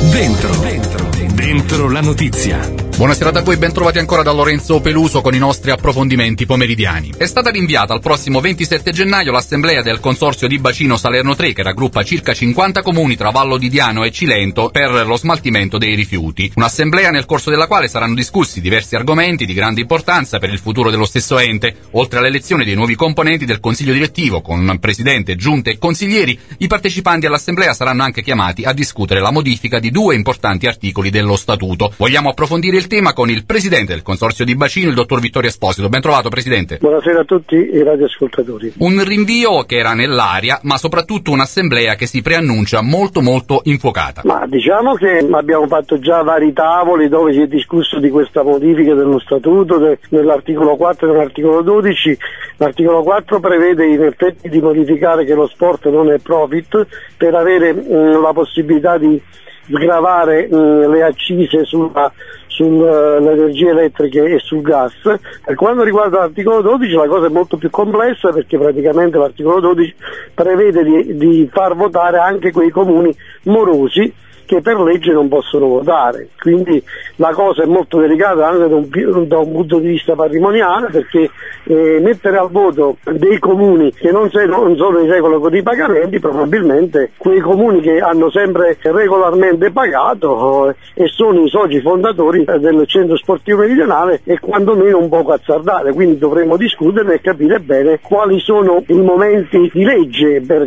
Dentro la notizia. Buonasera a voi, ben trovati ancora da Lorenzo Peluso con i nostri approfondimenti pomeridiani. È stata rinviata al prossimo 27 gennaio l'assemblea del Consorzio di Bacino Salerno 3, che raggruppa circa 50 comuni tra Vallo di Diano e Cilento per lo smaltimento dei rifiuti. Un'assemblea nel corso della quale saranno discussi diversi argomenti di grande importanza per il futuro dello stesso ente. Oltre all'elezione dei nuovi componenti del Consiglio direttivo, con presidente, giunte e consiglieri, i partecipanti all'assemblea saranno anche chiamati a discutere la modifica di due importanti articoli dello Statuto. Vogliamo approfondire il tema con il presidente del Consorzio di Bacino, il dottor Vittorio Esposito. Ben trovato, presidente. Buonasera a tutti i radioascoltatori. Un rinvio che era nell'aria, ma soprattutto un'assemblea che si preannuncia molto infuocata. Ma diciamo che abbiamo fatto già vari tavoli dove si è discusso di questa modifica dello Statuto, nell'articolo 4 e nell'articolo 12. L'articolo 4 prevede in effetti di modificare che lo sport non è profit per avere la possibilità di sgravare le accise sull'energia elettrica e sul gas. Per quanto riguarda l'articolo 12 la cosa è molto più complessa, perché praticamente l'articolo 12 prevede di far votare anche quei comuni morosi che per legge non possono votare, quindi la cosa è molto delicata anche da un punto di vista patrimoniale, perché mettere al voto dei comuni che non sono in regola con i pagamenti, probabilmente quei comuni che hanno sempre regolarmente pagato e sono i soci fondatori del centro sportivo meridionale e quantomeno un poco azzardate, quindi dovremo discuterne e capire bene quali sono i momenti di legge per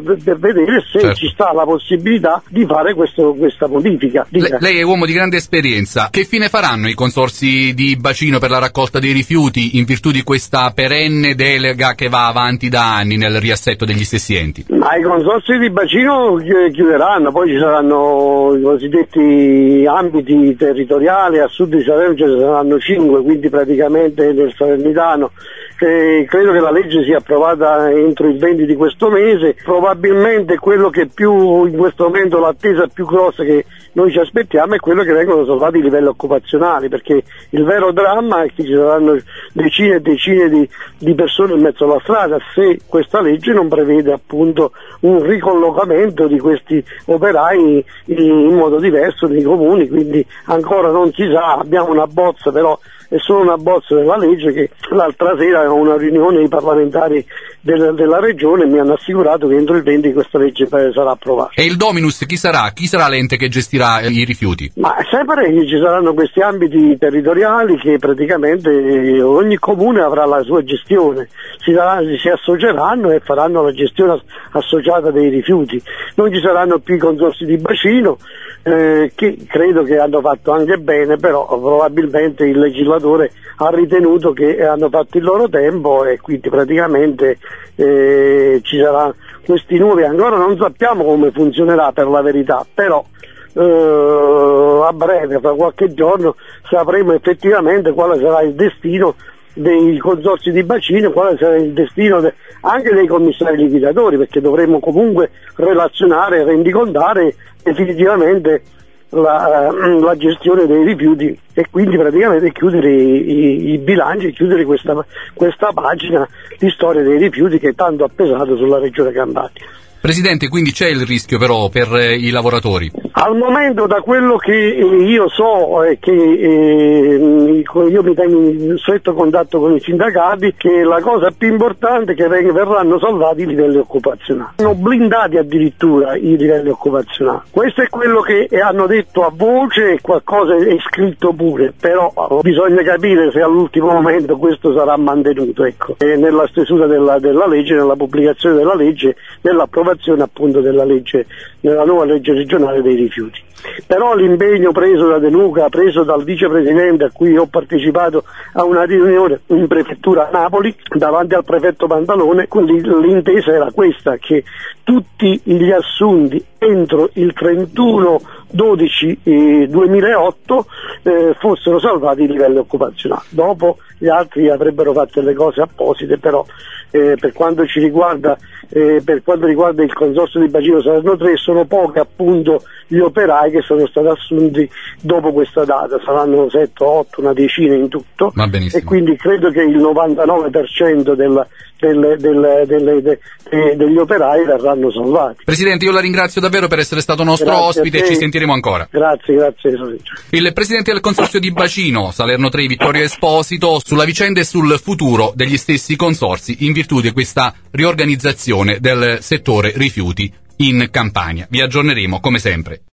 vedere se certo. Ci sta la possibilità di fare questa modifica. Lei è uomo di grande esperienza. Che fine faranno i consorzi di bacino per la raccolta dei rifiuti in virtù di questa perenne delega che va avanti da anni nel riassetto degli stessi enti? Ma i consorzi di bacino chiuderanno, poi ci saranno i cosiddetti ambiti territoriali, a sud di Salerno ci saranno 5, quindi praticamente nel Salernitano. Credo che la legge sia approvata entro il 20 di questo mese, probabilmente quello che più in questo momento l'attesa più grossa che noi ci aspettiamo è quello che vengono salvati i livelli occupazionali, perché il vero dramma è che ci saranno decine e decine di persone in mezzo alla strada se questa legge non prevede appunto un ricollocamento di questi operai in modo diverso nei comuni, quindi ancora non si sa, abbiamo una bozza però è solo una bozza della legge che l'altra sera a una riunione dei parlamentari della regione mi hanno assicurato che entro il 20 questa legge sarà approvata. E il Dominus chi sarà? Chi sarà l'ente che gestirà i rifiuti? Ma sempre che ci saranno questi ambiti territoriali che praticamente ogni comune avrà la sua gestione, si associeranno e faranno la gestione associata dei rifiuti. Non ci saranno più i consorzi di bacino, che credo che hanno fatto anche bene, però probabilmente il legislatore ha ritenuto che hanno fatto il loro tempo e quindi praticamente ci saranno questi nuovi. Ancora non sappiamo come funzionerà per la verità, però a breve, fra qualche giorno, sapremo effettivamente quale sarà il destino dei consorzi di bacino, quale sarà il destino anche dei commissari liquidatori, perché dovremo comunque relazionare e rendicontare definitivamente la gestione dei rifiuti e quindi praticamente chiudere i bilanci, chiudere questa pagina di storia dei rifiuti che tanto ha pesato sulla regione Campania. Presidente, quindi c'è il rischio però per i lavoratori? Al momento, da quello che io so e che io mi tengo in stretto contatto con i sindacati, che la cosa più importante è che verranno salvati i livelli occupazionali. Sono blindati addirittura i livelli occupazionali. Questo è quello che hanno detto a voce e qualcosa è scritto pure, però bisogna capire se all'ultimo momento questo sarà mantenuto, ecco. Nella stesura della legge, nella pubblicazione della legge, nell'approvazione appunto della legge, nella nuova legge regionale dei rifiuti. Però l'impegno preso da De Luca, preso dal vicepresidente a cui ho partecipato a una riunione in prefettura a Napoli davanti al prefetto Pantalone, l'intesa era questa, che tutti gli assunti entro il 31/12/2008 fossero salvati i livelli occupazionali. Dopo gli altri avrebbero fatto le cose apposite, però per quanto riguarda il consorzio di bacino Salerno 3 sono pochi appunto gli operai operai che sono stati assunti dopo questa data, saranno 7, 8, una decina in tutto, e quindi credo che il 99% degli operai verranno salvati. Presidente, io la ringrazio davvero per essere stato nostro ospite e ci sentiremo ancora. Grazie. Il Presidente del Consorzio di Bacino, Salerno 3, Vittorio Esposito, sulla vicenda e sul futuro degli stessi consorzi in virtù di questa riorganizzazione del settore rifiuti in Campania. Vi aggiorneremo come sempre.